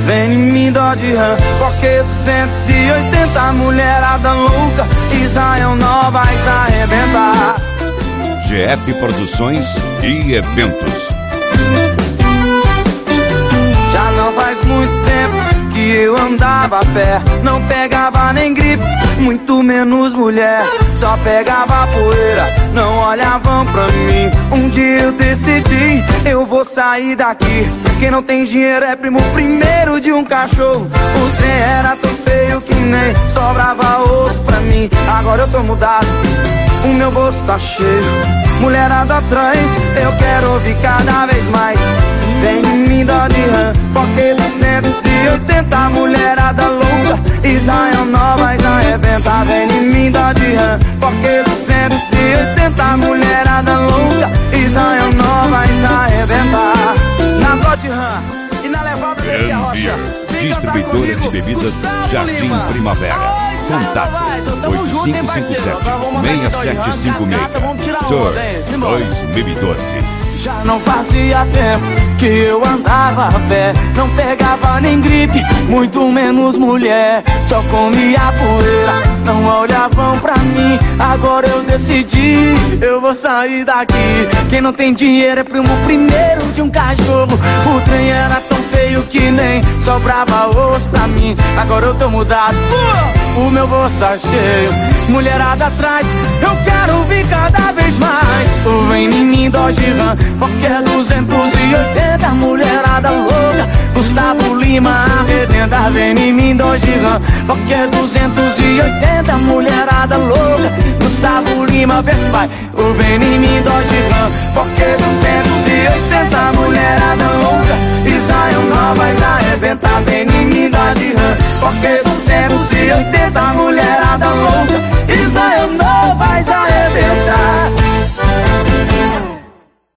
vem em mim, Dodge Ram, porque 280 mulherada louca, Israel nova vai arrebentar. GF Produções e Eventos. Já não faz muito tempo que eu andava a pé, não pegava nem gripe, muito menos mulher, só pegava poeira, não olhavam pra mim. Um dia eu decidi, eu vou sair daqui. Quem não tem dinheiro é primo primeiro de um cachorro. O trem era tão feio que nem sobrava osso pra mim. Agora eu tô mudado, o meu bolso tá cheio, mulherada atrás, eu quero ouvir cada vez mais. Vem em mim, Dodge Ram, porque 280 mulherada louca, Israel nova vai arrebentar. Vem em mim, Dodge Ram, porque 280 mulherada louca, Israel nova vai arrebentar. Na Dodge Ram e na levada desse arrocha. Distribuidora de bebidas Jardim Primavera. Contato 8557-6756. Tour 2012. Já não fazia tempo que eu andava a pé, não pegava nem gripe, muito menos mulher, só comia poeira, não olhavam pra mim. Agora eu decidi, eu vou sair daqui. Quem não tem dinheiro é primo primeiro de um cachorro. O trem era tão feio que nem sobrava osso pra mim. Agora eu tô mudado, o meu bolso tá cheio, mulherada atrás, eu quero ouvir cada vez mais. Vem em mim, Dodge Ram, porque 280 mulherada louca, Gustavo Lima arrebenta. Vem em mim, Dodge Ram, porque 280 mulherada louca, Gustavo Lima, vê se vai. Vem em mim, Dodge Ram, porque 280 mulherada louca, Israel nova vai arrebentar. Vem em mim, Dodge Ram, porque 280 mulherada louca,